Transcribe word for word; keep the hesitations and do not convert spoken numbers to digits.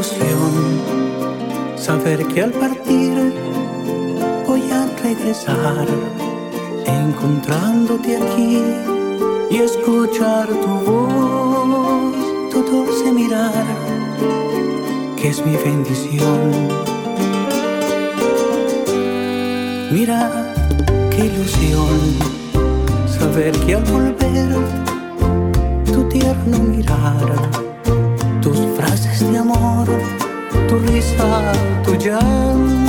ilusión saber que al partir voy a regresar, encontrándote aquí y escuchar tu voz, tu dulce mirar, que es mi bendición. Mira qué ilusión saber que al volver tu tierno mirar, tus frases de amor, tu risa, tu llanto